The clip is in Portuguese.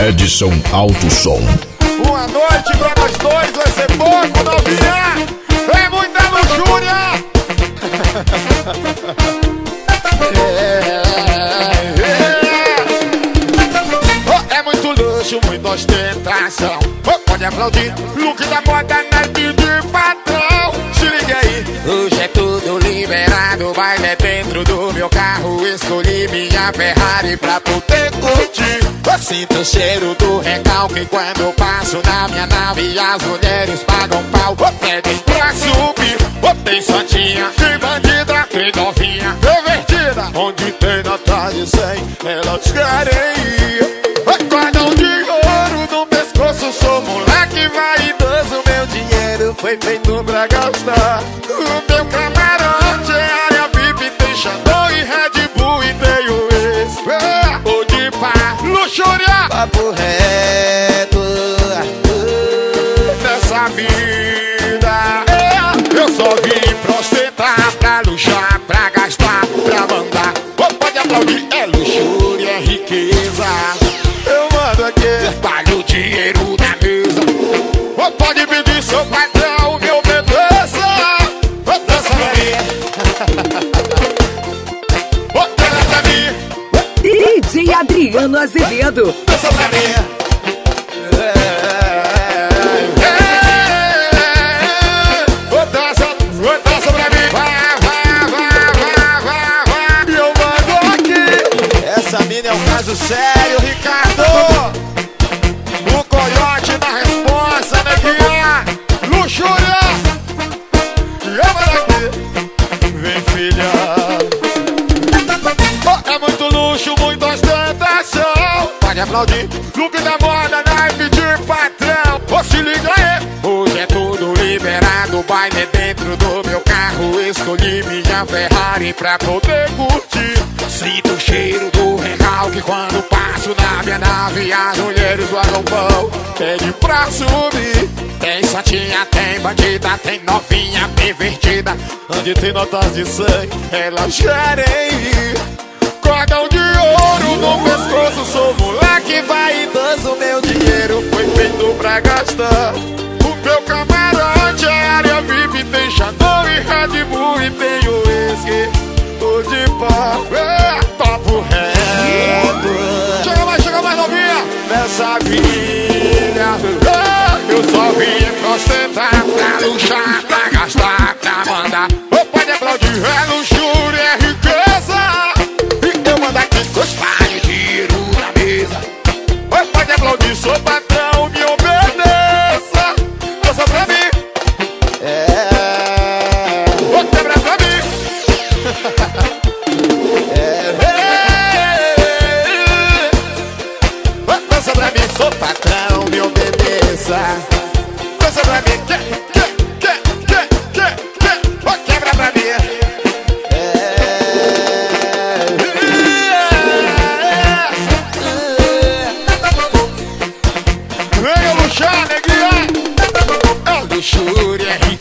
Edson Alto Som. Uma noite pra nós dois vai ser pouco, novinha. É muita luxúria. É muito luxo, muita ostentação. Pode aplaudir, look da moda, naipe de patrão. Se liga aí, hoje é tudo liberado. Mas é dentro do meu carro. Escolhi minha Ferrari pra poder curtir. Eu sinto o cheiro do recalque quando eu passo na minha nave e as mulheres pagam pau. Pedem pra subir, tem santinha, tem bandida, tem novinha pervertida. Onde tem nota de 100, elas querem ir. Cordão de ouro no pescoço, sou moleque vaidoso. Meu dinheiro foi feito pra gastar. O meu camarote é área VIP, tem Xandão e Red Bull e tem o ex. O de pá, luxúria, papo reto. Nessa vida eu só vim pra ostentar, pra luxar, pra gastar, pra mandar. Pode aplaudir, é luxúria, é riqueza. Eu mando aqui, pague o dinheiro na mesa. Pode pedir seu patrão, me obedeça. Dança pra mim. Dança pra mim. DJ Adriano Azevedo. Dança pra mim. Dança pra mim. Vai. E eu mando aqui. Essa mina é um caso sério, Ricardo. O coiote da responsa, neguinha. Luxúria. E eu mando aqui. Vem, filha. É muito luxo, muita ostentação. Pode aplaudir. Look da moda, naipe de patrão. Se liga aí. Hoje é tudo liberado. Baile dentro do meu carro. Escolhi minha Ferrari pra poder curtir. Sinto o cheiro do recalque quando passo na minha nave. As mulheres pagam pão, pede pra subir. Tem santinha, tem bandida, tem novinha pervertida. Onde tem notas de 100, elas querem ir. Cordão de ouro no pescoço, sou moleque vaidoso. Meu dinheiro foi feito pra gastar. O meu camarote é área VIP, tem Xandão e Red Bull e tem o whisky. Tô de pau, papo reto. Chega mais novinha. Nessa vida eu só vim pra ostentar, pra luxar, pra gastar, pra mandar. Pode aplaudir, é luxúria, é riqueza. E eu mando aqui com os pais, dinheiro na mesa. Pode aplaudir, sou patrão, me obedeça. Dança pra mim. Quebra pra mim. Dança pra mim, sou patrão, me obedeça. Dança pra mim, quebra pra mim. Venha luxar, neguinha. É luxúria, é